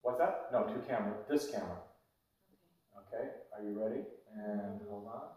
What's that? No, two camera. This camera. Okay, are you ready? And hold on.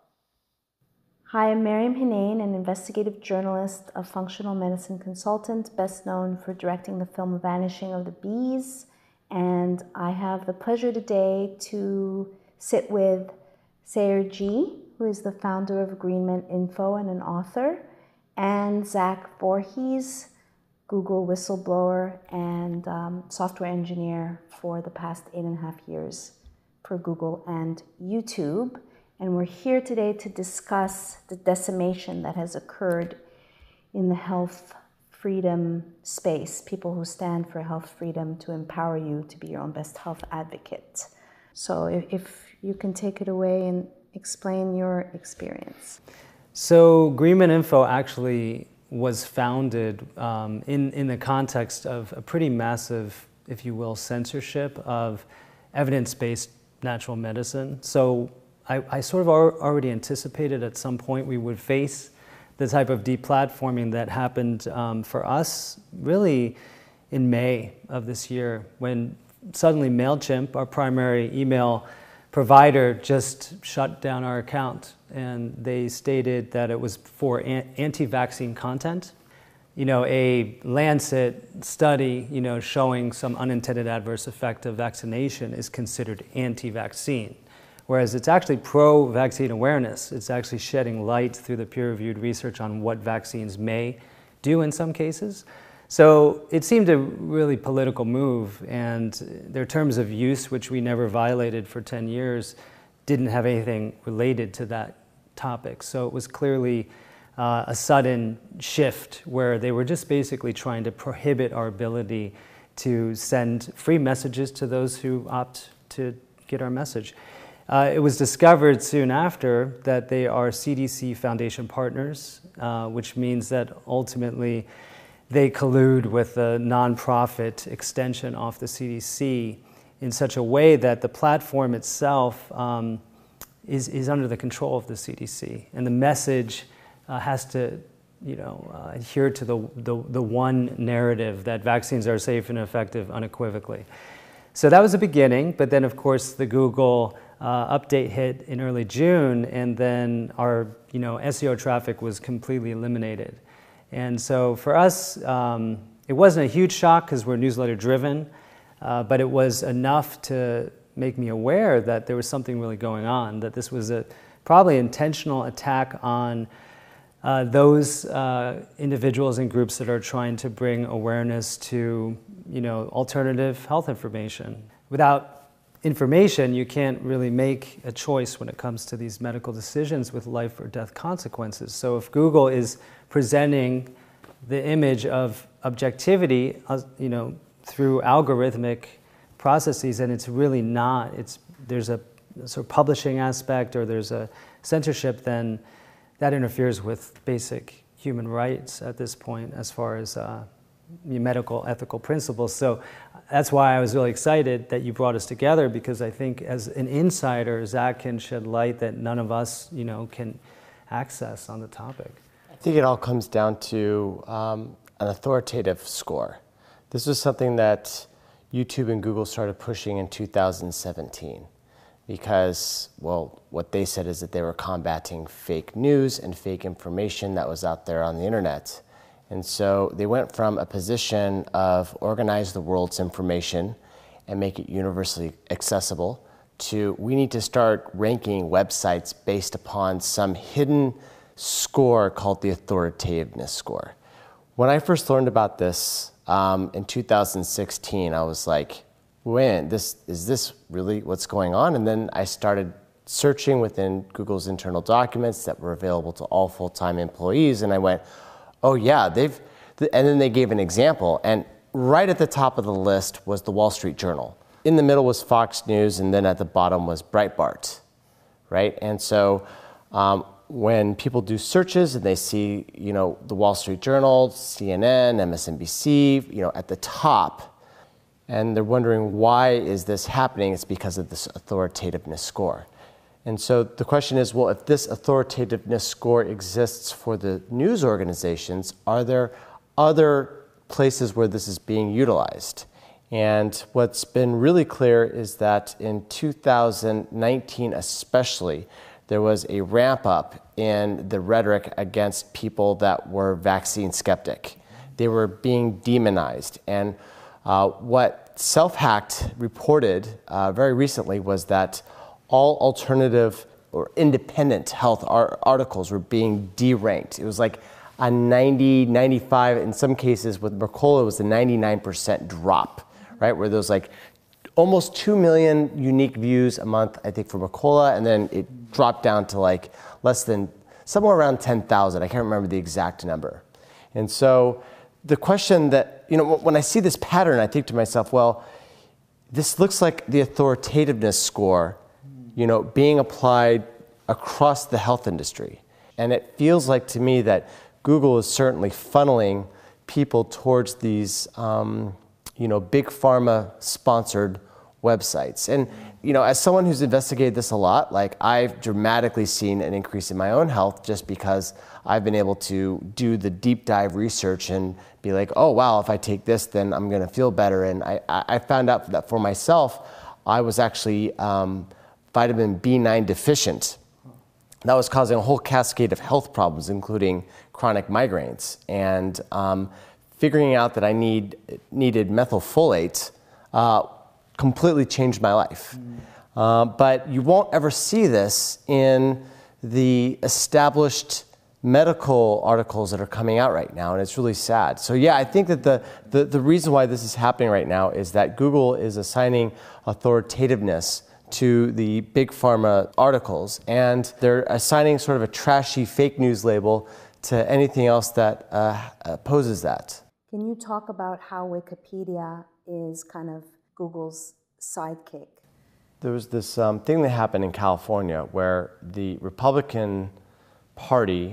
Hi, I'm Mariam Hinein, an investigative journalist, a functional medicine consultant, best known for directing the film Vanishing of the Bees. And I have the pleasure today to sit with Sayer Ji, who is the founder of Greenman Info and an author, and Zach Voorhees, Google whistleblower and software engineer for the past 8.5 years for Google and YouTube. And we're here today to discuss the decimation that has occurred in the health freedom space, people who stand for health freedom to empower you to be your own best health advocate. So if you can take it away and explain your experience. So Greenman Info actually was founded in the context of a pretty massive, if you will, censorship of evidence-based natural medicine. So I sort of already anticipated at some point we would face the type of deplatforming that happened for us really in May of this year, when suddenly MailChimp, our primary email provider, just shut down our account. And they stated that it was for anti-vaccine content. You know, a Lancet study, showing some unintended adverse effect of vaccination is considered anti-vaccine, whereas it's actually pro-vaccine awareness. It's actually shedding light through the peer-reviewed research on what vaccines may do in some cases. So it seemed a really political move, and their terms of use, which we never violated for 10 years, didn't have anything related to that topic. So it was clearly a sudden shift where they were just basically trying to prohibit our ability to send free messages to those who opt to get our message. It was discovered soon after that they are CDC Foundation partners, which means that ultimately they collude with a nonprofit extension off the CDC in such a way that the platform itself is under the control of the CDC, and the message has to, adhere to the one narrative that vaccines are safe and effective unequivocally. So that was the beginning, but then of course the Google update hit in early June, and then our SEO traffic was completely eliminated. And so for us, it wasn't a huge shock because we're newsletter driven, but it was enough to make me aware that there was something really going on, that this was a probably intentional attack on those individuals and groups that are trying to bring awareness to alternative health information. Without information, you can't really make a choice when it comes to these medical decisions with life or death consequences. So if Google is presenting the image of objectivity, through algorithmic processes, and it's really not, there's a sort of publishing aspect or there's a censorship, then that interferes with basic human rights at this point as far as medical ethical principles. So that's why I was really excited that you brought us together, because I think as an insider, Zach can shed light that none of us, can access on the topic. I think it all comes down to an authoritative score. This was something that YouTube and Google started pushing in 2017 because, well, what they said is that they were combating fake news and fake information that was out there on the internet. And so they went from a position of organize the world's information and make it universally accessible to we need to start ranking websites based upon some hidden score called the authoritativeness score. When I first learned about this in 2016, I was like, is this really what's going on? And then I started searching within Google's internal documents that were available to all full-time employees, and I went, oh yeah, and then they gave an example, and right at the top of the list was the Wall Street Journal. In the middle was Fox News, and then at the bottom was Breitbart, right? And so when people do searches and they see, the Wall Street Journal, CNN, MSNBC, at the top, and they're wondering why is this happening, it's because of this authoritativeness score. And so the question is, well, if this authoritativeness score exists for the news organizations, are there other places where this is being utilized? And what's been really clear is that in 2019 especially, there was a ramp up in the rhetoric against people that were vaccine skeptic. They were being demonized. And what Self-Hacked reported very recently was that all alternative or independent health articles were being deranked. It was like a 90, 95, in some cases with Mercola, it was a 99% drop, right? Where there's like almost 2 million unique views a month, I think, for Mercola, and then it dropped down to like less than, somewhere around 10,000. I can't remember the exact number. And so the question that, when I see this pattern, I think to myself, well, this looks like the authoritativeness score, being applied across the health industry. And it feels like to me that Google is certainly funneling people towards these, big pharma sponsored websites. And, as someone who's investigated this a lot, like I've dramatically seen an increase in my own health just because I've been able to do the deep dive research and be like, oh, wow, if I take this, then I'm going to feel better. And I found out that for myself, I was actually vitamin B9 deficient. That was causing a whole cascade of health problems, including chronic migraines. And figuring out that I needed methylfolate completely changed my life. But you won't ever see this in the established medical articles that are coming out right now, and it's really sad. So yeah, I think that the reason why this is happening right now is that Google is assigning authoritativeness to the big pharma articles, and they're assigning sort of a trashy fake news label to anything else that opposes that. Can you talk about how Wikipedia is kind of Google's sidekick? There was this thing that happened in California where the Republican Party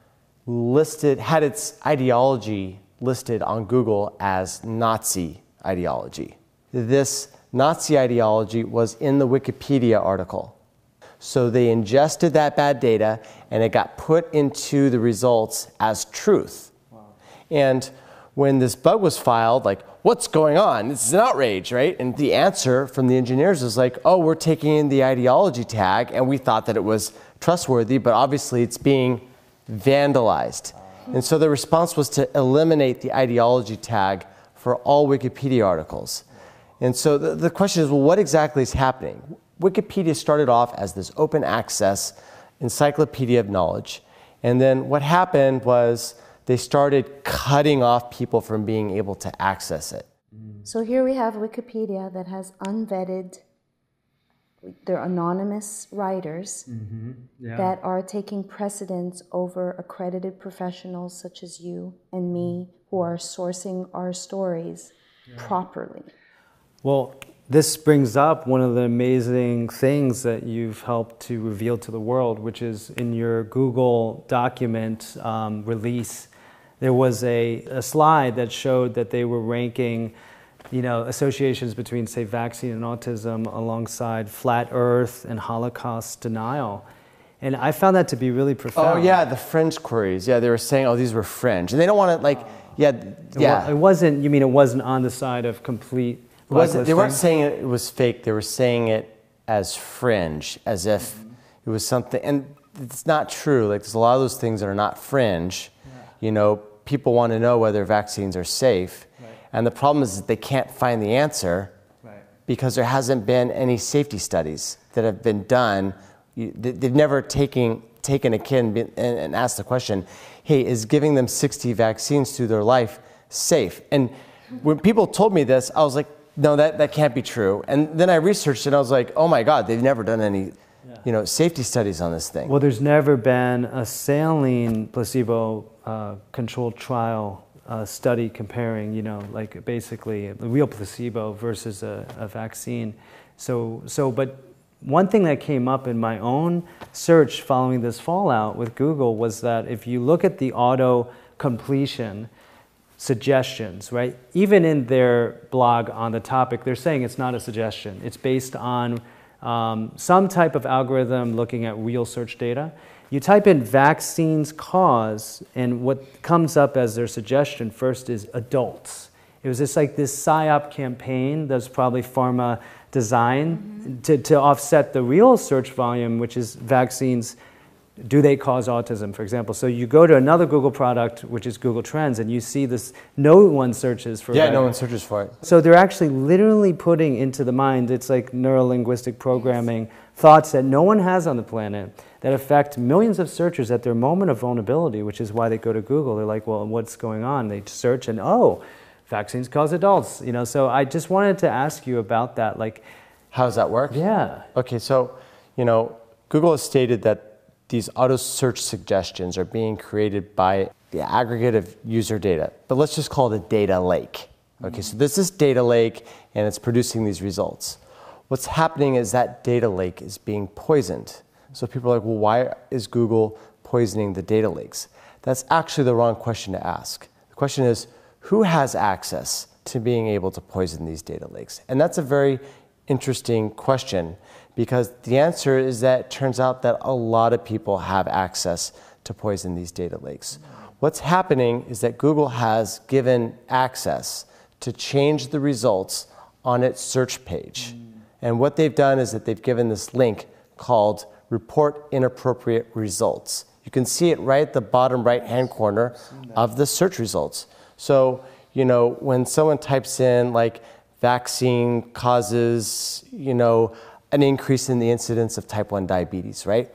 had its ideology listed on Google as Nazi ideology. This Nazi ideology was in the Wikipedia article. So they ingested that bad data and it got put into the results as truth. Wow. And when this bug was filed, like, what's going on? This is an outrage, right? And the answer from the engineers was like, oh, we're taking in the ideology tag and we thought that it was trustworthy, but obviously it's being vandalized. And so the response was to eliminate the ideology tag for all Wikipedia articles. And so the question is, well, what exactly is happening? Wikipedia started off as this open access encyclopedia of knowledge. And then what happened was they started cutting off people from being able to access it. So here we have Wikipedia that has unvetted, they're anonymous writers that are taking precedence over accredited professionals such as you and me who are sourcing our stories properly. Well, this brings up one of the amazing things that you've helped to reveal to the world, which is in your Google document release, there was a slide that showed that they were ranking, associations between, say, vaccine and autism alongside flat Earth and Holocaust denial. And I found that to be really profound. Oh, yeah, the fringe queries. Yeah, they were saying, oh, these were fringe. And they don't want to, It wasn't, you mean it wasn't on the side of complete blacklisting? They weren't saying it was fake. They were saying it as fringe, as if it was something. And it's not true. Like, there's a lot of those things that are not fringe. People want to know whether vaccines are safe. Right. And the problem is that they can't find the answer because there hasn't been any safety studies that have been done. They've never taken a kid and asked the question, hey, is giving them 60 vaccines through their life safe? And when people told me this, I was like, no, that can't be true. And then I researched it and I was like, oh my God, they've never done any safety studies on this thing. Well, there's never been a saline placebo controlled trial study comparing, like basically a real placebo versus a vaccine. But one thing that came up in my own search following this fallout with Google was that if you look at the auto completion suggestions, right? Even in their blog on the topic, they're saying it's not a suggestion. It's based on some type of algorithm looking at real search data. You type in vaccines cause, and what comes up as their suggestion first is adults. It was just like this PSYOP campaign that's probably pharma design to offset the real search volume, which is vaccines. Do they cause autism, for example? So you go to another Google product, which is Google Trends, and you see this, no one searches for Yeah, no one searches for it. So they're actually literally putting into the mind, it's like neuro-linguistic programming, thoughts that no one has on the planet that affect millions of searchers at their moment of vulnerability, which is why they go to Google. They're like, well, what's going on? They search and, oh, vaccines cause adults. You know, so I just wanted to ask you about that. Like, how does that work? Yeah. Okay, so, you know, Google has stated that these auto search suggestions are being created by the aggregate of user data, but let's just call it a data lake. Okay, so this is data lake and it's producing these results. What's happening is that data lake is being poisoned. So people are like, well, why is Google poisoning the data lakes? That's actually the wrong question to ask. The question is, who has access to being able to poison these data lakes? And that's a very interesting question, because the answer is that it turns out that a lot of people have access to poison these data lakes. What's happening is that Google has given access to change the results on its search page. And what they've done is that they've given this link called Report Inappropriate Results. You can see it right at the bottom right-hand corner of the search results. So, you know, when someone types in like vaccine causes, you know, an increase in the incidence of type 1 diabetes, right?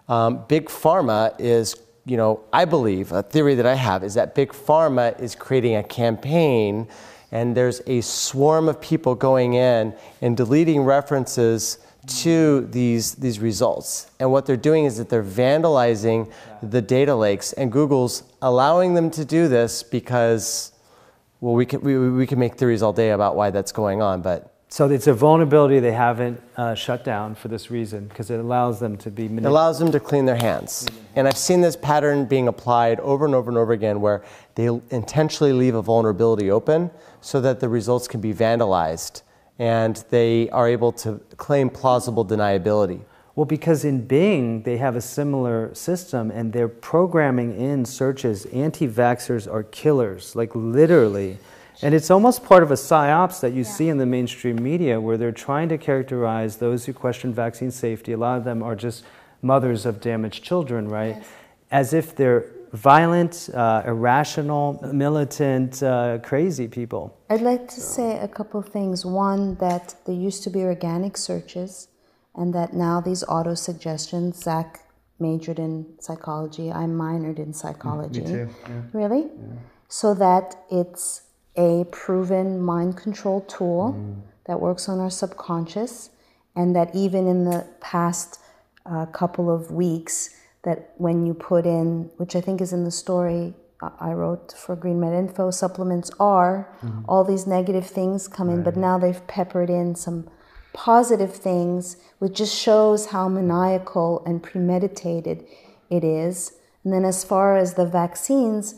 Big Pharma is, you know, I believe, a theory that I have is that Big Pharma is creating a campaign, and there's a swarm of people going in and deleting references to these results. And what they're doing is that they're vandalizing the data lakes, and Google's allowing them to do this because, well, we can make theories all day about why that's going on, but so it's a vulnerability they haven't shut down for this reason, because it allows them to be manipulated. It allows them to clean their hands. And I've seen this pattern being applied over and over and over again, where they intentionally leave a vulnerability open so that the results can be vandalized, and they are able to claim plausible deniability. Well, because in Bing, they have a similar system, and they're programming in searches, anti-vaxxers are killers, like literally. And it's almost part of a psyops that you see in the mainstream media, where they're trying to characterize those who question vaccine safety. A lot of them are just mothers of damaged children, right? Yes. As if they're violent, irrational, militant, crazy people. I'd like to say a couple of things. One, that there used to be organic searches, and that now these auto-suggestions, Zach majored in psychology, I minored in psychology. Me too. Yeah. Really? Yeah. So that it's a proven mind control tool that works on our subconscious, and that even in the past couple of weeks, that when you put in, which I think is in the story I wrote for GreenMed Info, supplements are, all these negative things come in, but now they've peppered in some positive things, which just shows how maniacal and premeditated it is. And then as far as the vaccines,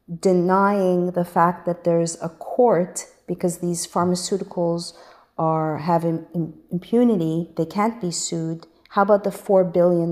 denying the fact that there's a court, because these pharmaceuticals are having impunity, they can't be sued. How about the $4 billion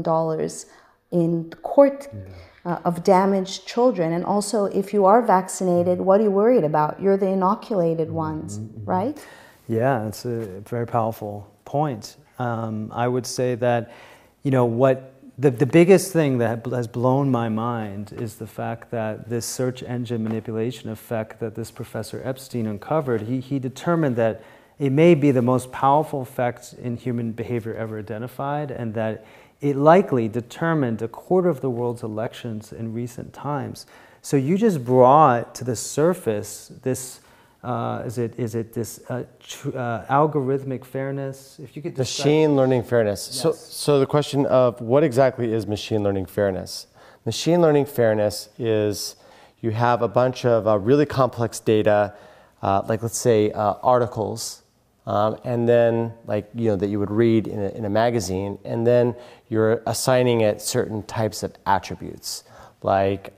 in the court of damaged children? And also, if you are vaccinated, what are you worried about? You're the inoculated ones, right? Yeah, it's a very powerful point. I would say that, you know, what the biggest thing that has blown my mind is the fact that this search engine manipulation effect that this Professor Epstein uncovered, he determined that it may be the most powerful effect in human behavior ever identified, and that it likely determined a quarter of the world's elections in recent times. So you just brought to the surface this, is it this algorithmic fairness? If you could machine learning fairness. Yes. So the question of what exactly is machine learning fairness? Machine learning fairness is you have a bunch of really complex data, like let's say articles, and then like, you know, that you would read in a magazine, and then you're assigning it certain types of attributes, like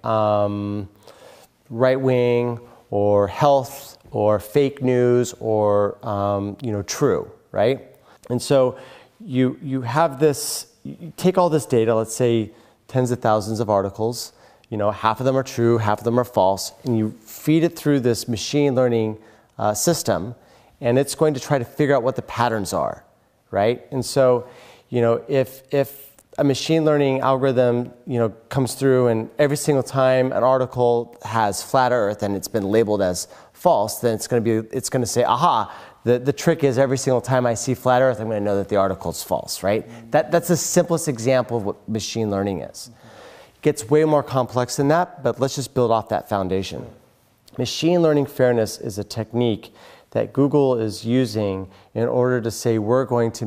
right wing or health or fake news or you know, true, right? And so you have this, you take all this data, let's say tens of thousands of articles, you know, half of them are true, half of them are false, and you feed it through this machine learning system, and it's going to try to figure out what the patterns are, right? And so, if a machine learning algorithm, comes through and every single time an article has flat Earth and it's been labeled as false, then it's going to say, aha, the trick is every single time I see flat Earth, I'm going to know that the article is false, right? That's the simplest example of what machine learning is. It gets way more complex than that, but let's just build off that foundation. Machine learning fairness is a technique that Google is using in order to say we're going to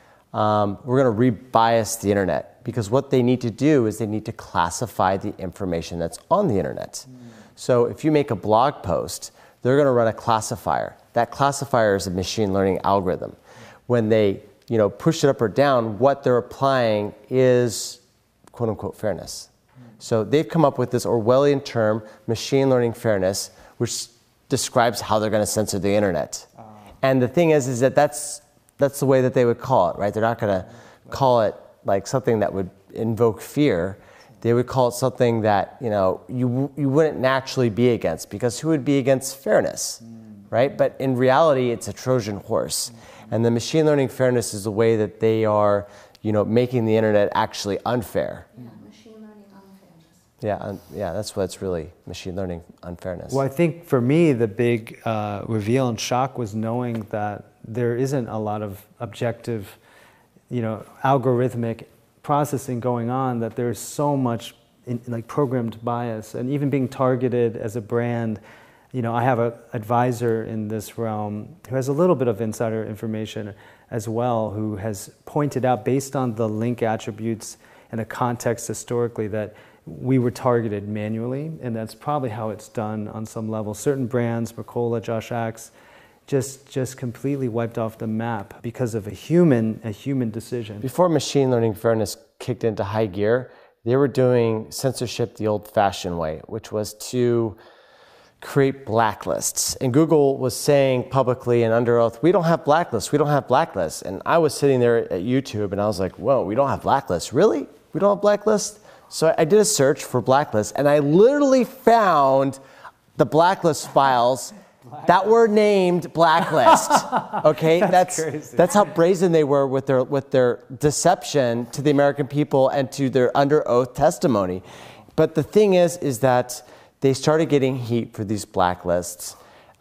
rebias the internet, because what they need to do is they need to classify the information that's on the internet. So if you make a blog post, they're going to run a classifier. That classifier is a machine learning algorithm. When they push it up or down, what they're applying is quote unquote fairness. So they've come up with this Orwellian term, machine learning fairness, which describes how they're going to censor the internet. And the thing is that that's the way that they would call it, right? They're not going to call it like something that would invoke fear. They would call it something that you wouldn't naturally be against, because who would be against fairness, right? But in reality, it's a Trojan horse. And the machine learning fairness is the way that they are, making the internet actually unfair. Machine learning unfairness. Yeah, that's what it's really, machine learning unfairness. Well, I think for me, the big reveal and shock was knowing that there isn't a lot of objective, algorithmic processing going on, that there's so much programmed bias, and even being targeted as a brand. I have an advisor in this realm who has a little bit of insider information as well, who has pointed out, based on the link attributes and the context historically, that we were targeted manually, and that's probably how it's done on some level. Certain brands, Mercola, Josh Axe, just completely wiped off the map because of a human decision. Before machine learning fairness kicked into high gear, they were doing censorship the old-fashioned way, which was to create blacklists. And Google was saying publicly and under oath, we don't have blacklists, we don't have blacklists. And I was sitting there at YouTube and I was like, whoa, we don't have blacklists? Really? We don't have blacklists? So I did a search for blacklists, and I literally found the blacklist files that were named blacklist. Okay, that's how brazen they were with their deception to the American people and to their under oath testimony. But the thing is that they started getting heat for these blacklists.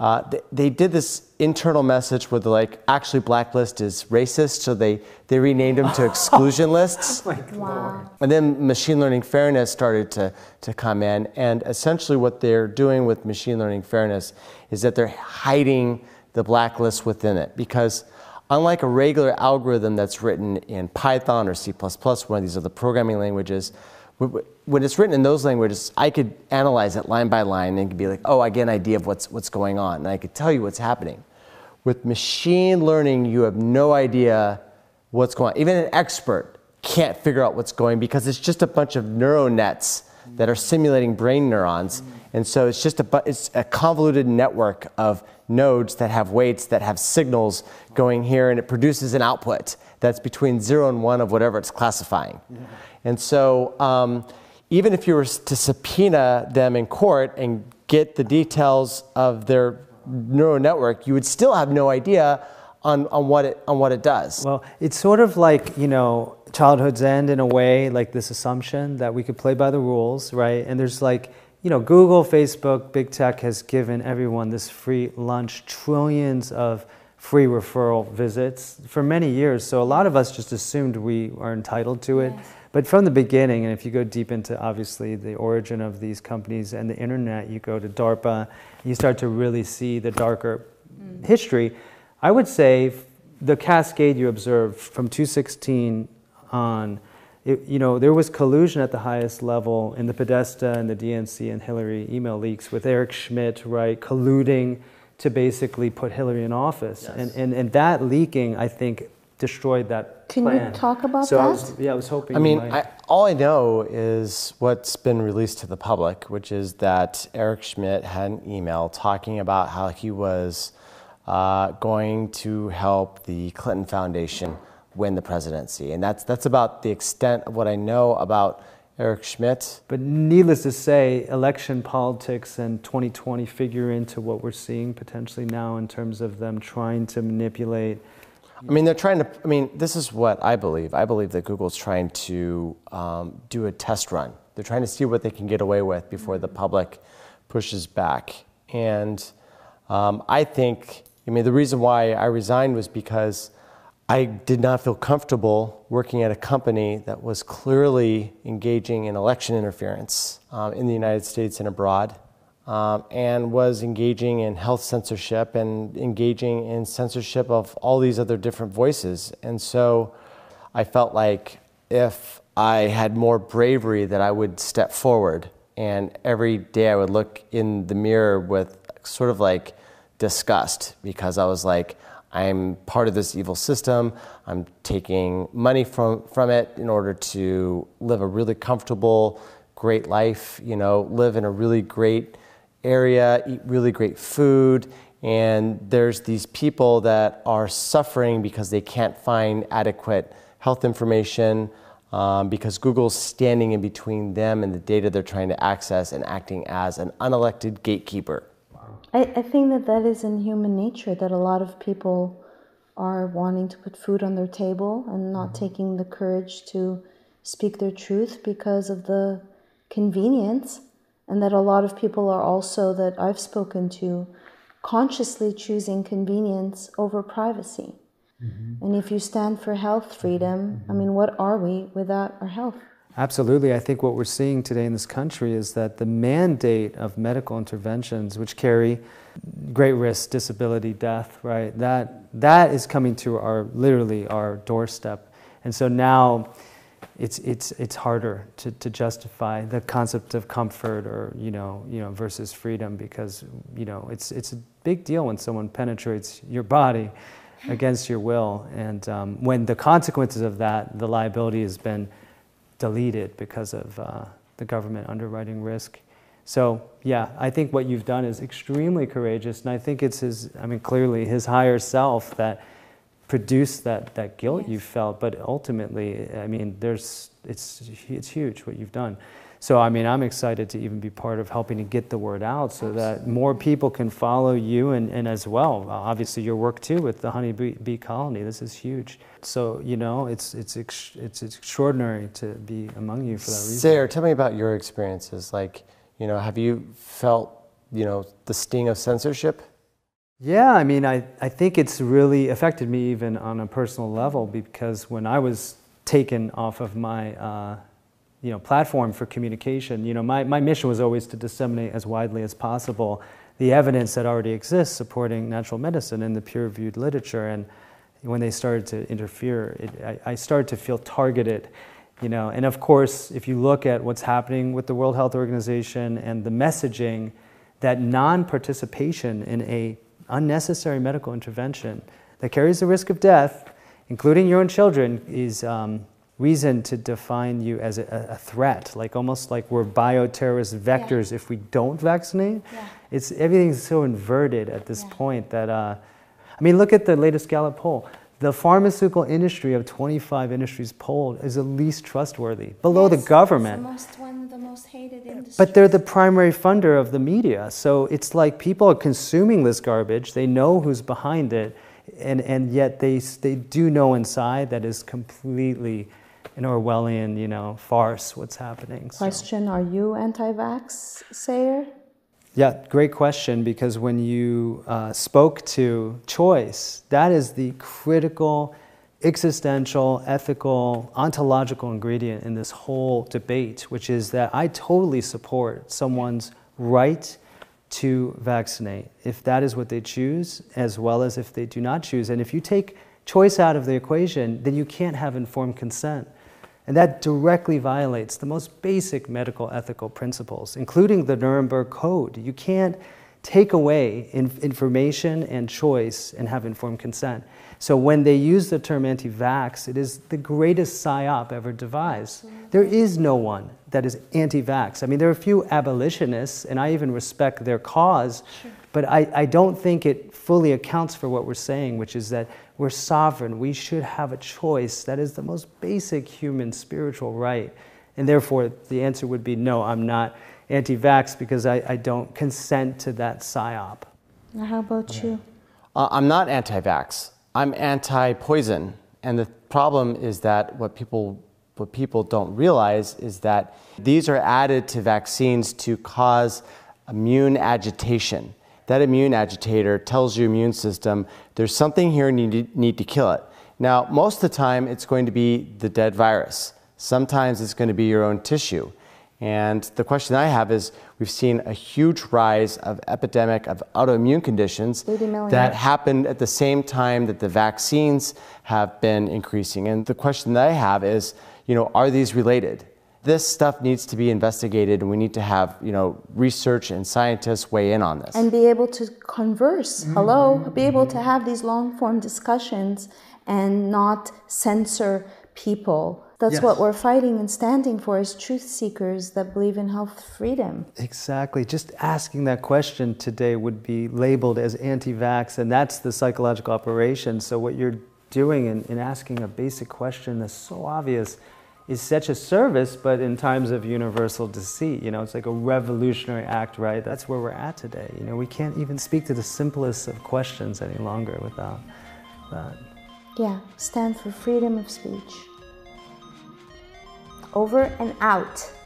They did this internal message where they're like, actually blacklist is racist, so they renamed them to exclusion lists. Wow. And then machine learning fairness started to come in, and essentially what they're doing with machine learning fairness is that they're hiding the blacklist within it, because unlike a regular algorithm that's written in Python or C++, one of these other programming languages, when it's written in those languages, I could analyze it line by line and be like, oh, I get an idea of what's going on, and I could tell you what's happening. With machine learning, you have no idea what's going on. Even an expert can't figure out what's going, because it's just a bunch of neural nets that are simulating brain neurons. And so it's just it's a convoluted network of nodes that have weights, that have signals going here, and it produces an output that's between 0 and 1 of whatever it's classifying. And so even if you were to subpoena them in court and get the details of their neural network, you would still have no idea on what it does. Well, it's sort of like, childhood's end in a way, like this assumption that we could play by the rules, right? And there's Google, Facebook, big tech has given everyone this free lunch, trillions of free referral visits for many years. So a lot of us just assumed we are entitled to it. Yes. But from the beginning, and if you go deep into obviously the origin of these companies and the internet, you go to DARPA, you start to really see the darker history. I would say the cascade you observed from 2016 on, there was collusion at the highest level in the Podesta and the DNC and Hillary email leaks with Eric Schmidt, right, colluding to basically put Hillary in office. Yes. And that leaking, I think, destroyed that plan. Can you talk about that? I was hoping. I mean, all I know is what's been released to the public, which is that Eric Schmidt had an email talking about how he was going to help the Clinton Foundation win the presidency. And that's about the extent of what I know about Eric Schmidt. But needless to say, election politics and 2020 figure into what we're seeing potentially now in terms of them trying to manipulate. I mean, they're trying to, I mean, this is what I believe. I believe that Google's trying to do a test run. They're trying to see what they can get away with before the public pushes back. And I think, I mean, the reason why I resigned was because I did not feel comfortable working at a company that was clearly engaging in election interference in the United States and abroad, and was engaging in health censorship and engaging in censorship of all these other different voices. And so I felt like if I had more bravery, that I would step forward, and every day I would look in the mirror with sort of like disgust, because I was like, I'm part of this evil system. I'm taking money from it in order to live a really comfortable, great life, you know, live in a really great area, eat really great food. And there's these people that are suffering because they can't find adequate health information, because Google's standing in between them and the data they're trying to access and acting as an unelected gatekeeper. I think that that is in human nature, that a lot of people are wanting to put food on their table and not taking the courage to speak their truth because of the convenience, and that a lot of people are also, that I've spoken to, consciously choosing convenience over privacy. And if you stand for health freedom, I mean, what are we without our health? Absolutely. I think what we're seeing today in this country is that the mandate of medical interventions, which carry great risk, disability, death, right? That is coming to literally our doorstep. And so now it's harder to justify the concept of comfort or, you know, versus freedom, because, you know, it's a big deal when someone penetrates your body against your will. And when the consequences of that, the liability has been deleted because of the government underwriting risk. So yeah, I think what you've done is extremely courageous, and I think it's clearly his higher self that produced that guilt you felt. But ultimately, I mean, it's huge what you've done. So I mean, I'm excited to even be part of helping to get the word out so that more people can follow you, and as well, obviously your work too with the honeybee colony. This is huge. So, you know, it's extraordinary to be among you for that reason. Sarah, tell me about your experiences. Like, you know, have you felt, you know, the sting of censorship? Yeah, I mean, I think it's really affected me even on a personal level, because when I was taken off of my platform for communication, you know, my mission was always to disseminate as widely as possible the evidence that already exists supporting natural medicine in the peer-reviewed literature. And when they started to interfere, I started to feel targeted, you know. And of course, if you look at what's happening with the World Health Organization and the messaging, that non-participation in a unnecessary medical intervention that carries the risk of death, including your own children, is reason to define you as a threat, like almost like we're bioterrorist vectors if we don't vaccinate. Everything's so inverted at this point that, I mean, look at the latest Gallup poll. The pharmaceutical industry of 25 industries polled is the least trustworthy, below the government. It's one of the most hated industries. But they're the primary funder of the media. So it's like people are consuming this garbage. They know who's behind it, and yet they do know inside that is completely an Orwellian, you know, farce what's happening. Question, are you anti-vax, Sayer? Yeah, great question, because when you spoke to choice, that is the critical, existential, ethical, ontological ingredient in this whole debate, which is that I totally support someone's right to vaccinate, if that is what they choose, as well as if they do not choose. And if you take choice out of the equation, then you can't have informed consent. And that directly violates the most basic medical ethical principles, including the Nuremberg Code. You can't take away information and choice and have informed consent. So when they use the term anti-vax, it is the greatest psyop ever devised. Absolutely. There is no one that is anti-vax. I mean, there are a few abolitionists, and I even respect their cause, but I don't think it fully accounts for what we're saying, which is that we're sovereign. We should have a choice. That is the most basic human spiritual right. And therefore, the answer would be no, I'm not anti-vax because I don't consent to that psyop. Now, how about you? I'm not anti-vax. I'm anti-poison. And the problem is that what people don't realize is that these are added to vaccines to cause immune agitation. That immune agitator tells your immune system there's something here and you need to kill it. Now, most of the time it's going to be the dead virus. Sometimes it's going to be your own tissue. And the question I have is, we've seen a huge rise of epidemic of autoimmune conditions that happened at the same time that the vaccines have been increasing. And the question that I have is, are these related? This stuff needs to be investigated, and we need to have, research and scientists weigh in on this. And be able to converse, be able to have these long-form discussions and not censor people. That's what we're fighting and standing for as truth seekers that believe in health freedom. Exactly. Just asking that question today would be labeled as anti-vax, and that's the psychological operation. So what you're doing in asking a basic question that's so obvious is such a service, but in times of universal deceit. It's like a revolutionary act, right? That's where we're at today. We can't even speak to the simplest of questions any longer without that. Yeah, stand for freedom of speech. Over and out.